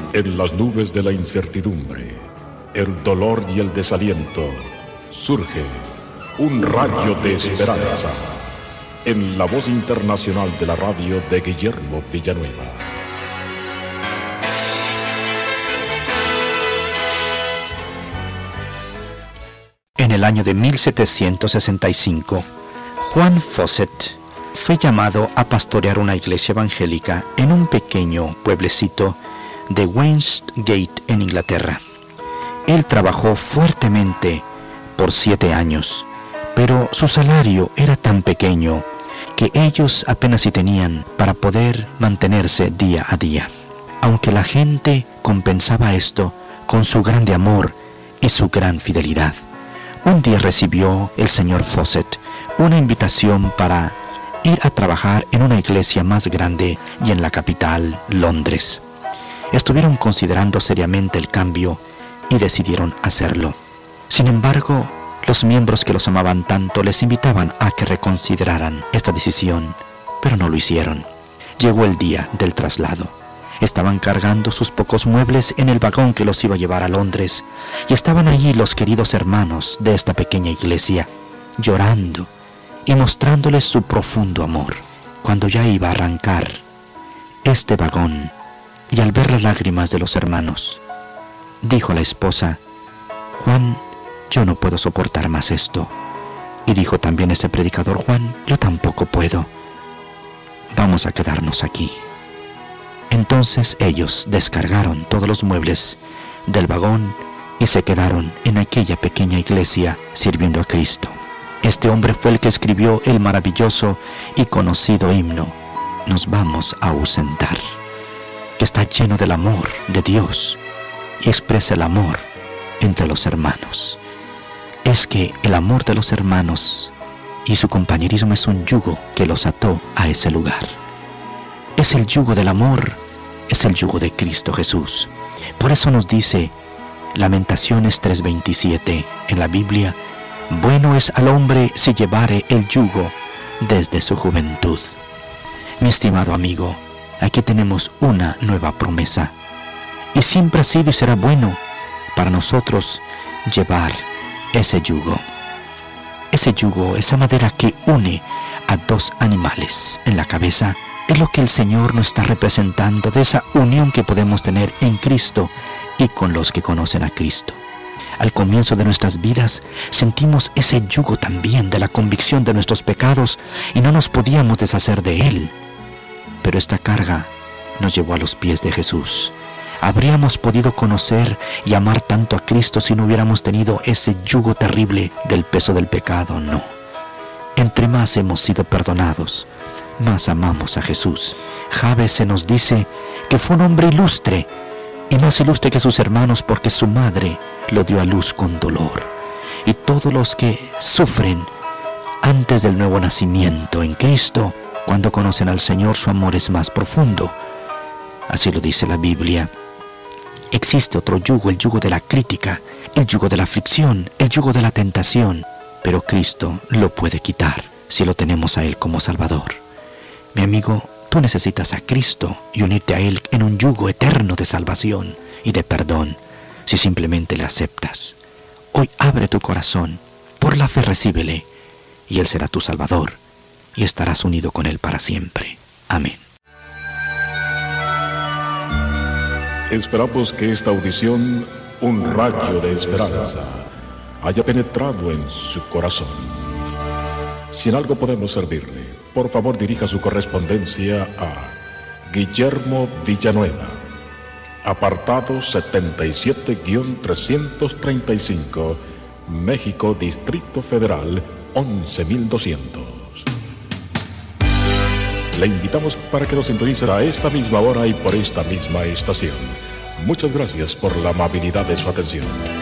En las nubes de la incertidumbre, el dolor y el desaliento, surge un rayo de esperanza en la voz internacional de la radio de Guillermo Villanueva. En el año de 1765, Juan Fawcett fue llamado a pastorear una iglesia evangélica en un pequeño pueblecito de Westgate, en Inglaterra. Él trabajó fuertemente por 7 años, pero su salario era tan pequeño que ellos apenas si tenían para poder mantenerse día a día. Aunque la gente compensaba esto con su grande amor y su gran fidelidad. Un día recibió el señor Fawcett una invitación para ir a trabajar en una iglesia más grande y en la capital, Londres. Estuvieron considerando seriamente el cambio y decidieron hacerlo. Sin embargo, los miembros que los amaban tanto les invitaban a que reconsideraran esta decisión, pero no lo hicieron. Llegó el día del traslado. Estaban cargando sus pocos muebles en el vagón que los iba a llevar a Londres, y estaban allí los queridos hermanos de esta pequeña iglesia, llorando y mostrándoles su profundo amor. Cuando ya iba a arrancar este vagón, y al ver las lágrimas de los hermanos, dijo la esposa: Juan, yo no puedo soportar más esto. Y dijo también este predicador: Juan, yo tampoco puedo. Vamos a quedarnos aquí. Entonces ellos descargaron todos los muebles del vagón y se quedaron en aquella pequeña iglesia sirviendo a Cristo. Este hombre fue el que escribió el maravilloso y conocido himno Nos vamos a ausentar, que está lleno del amor de Dios y expresa el amor entre los hermanos. Es que el amor de los hermanos y su compañerismo es un yugo que los ató a ese lugar. Es el yugo del amor, es el yugo de Cristo Jesús. Por eso nos dice Lamentaciones 3:27 en la Biblia: bueno es al hombre si llevare el yugo desde su juventud. Mi estimado amigo, aquí tenemos una nueva promesa, y siempre ha sido y será bueno para nosotros llevar ese yugo, esa madera que une a dos animales en la cabeza. Es lo que el Señor nos está representando, de esa unión que podemos tener en Cristo y con los que conocen a Cristo. Al comienzo de nuestras vidas sentimos ese yugo también de la convicción de nuestros pecados y no nos podíamos deshacer de él. Pero esta carga nos llevó a los pies de Jesús. ¿Habríamos podido conocer y amar tanto a Cristo si no hubiéramos tenido ese yugo terrible del peso del pecado? No. Entre más hemos sido perdonados, más amamos a Jesús. Jabes se nos dice que fue un hombre ilustre, y más ilustre que sus hermanos, porque su madre lo dio a luz con dolor. Y todos los que sufren antes del nuevo nacimiento en Cristo, cuando conocen al Señor, su amor es más profundo. Así lo dice la Biblia. Existe otro yugo, el yugo de la crítica, el yugo de la aflicción, el yugo de la tentación, pero Cristo lo puede quitar si lo tenemos a Él como Salvador. Mi amigo, tú necesitas a Cristo y unirte a Él en un yugo eterno de salvación y de perdón, si simplemente le aceptas. Hoy abre tu corazón, por la fe recíbele, y Él será tu Salvador, y estarás unido con Él para siempre. Amén. Esperamos que esta audición, un rayo de esperanza, haya penetrado en su corazón. Si en algo podemos servirle, por favor dirija su correspondencia a Guillermo Villanueva, apartado 77-335, México, Distrito Federal, 11,200. Le invitamos para que nos sintonice a esta misma hora y por esta misma estación. Muchas gracias por la amabilidad de su atención.